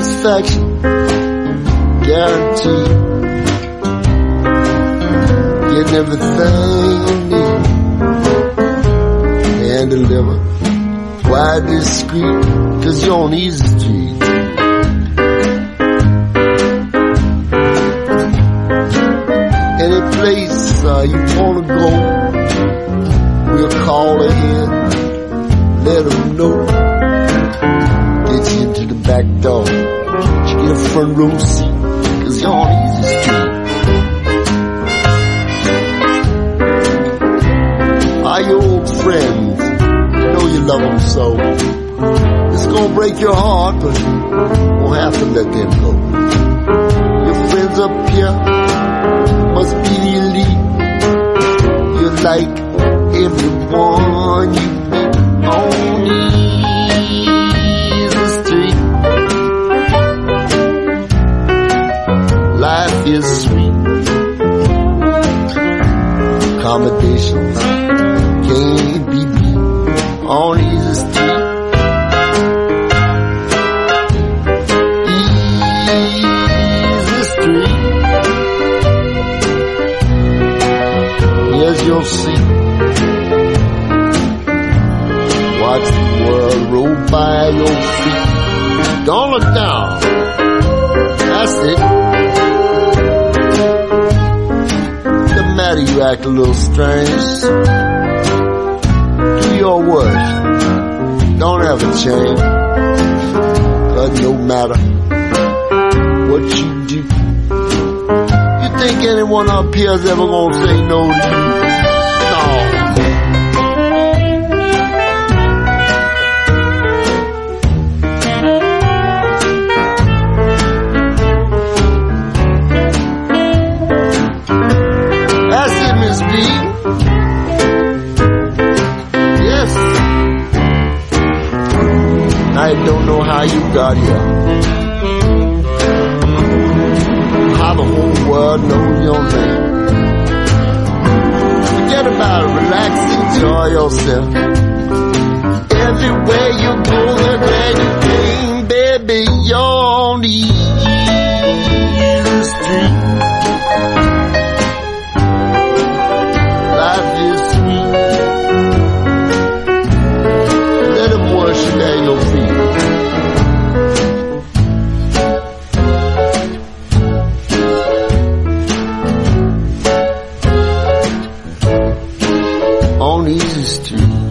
satisfaction guaranteed. Getting everything you need, hand delivered, wide discreet, 'cause you're on Easy Street. Any place you wanna go, we'll call ahead, let them know. Get you into the back door, you get a front row seat, 'cause you're on Easy Street. Are your old friends, you know you love them so. It's gonna break your heart, but won't have to let them go. Your friends up here must be the elite. You're like everyone you meet on Easy Street. Life is sweet, accommodations can't be beat on Easy Street. Easy Street. Here's your seat. Watch the world roll by your feet. Don't look down. That's it. The matter, you act a little strange. Do your worst. Don't ever change. 'Cause no matter what you do, you think anyone up here is ever gonna say no to you? No. That's it, Miss B. Yes. I don't know how you got here, how the whole world knows your name. Forget about it, relax, enjoy yourself. Everywhere you go, they're glad you came, baby, you're on the Easy Street. Life is sweet, let them worship at your feet. On Easy Street.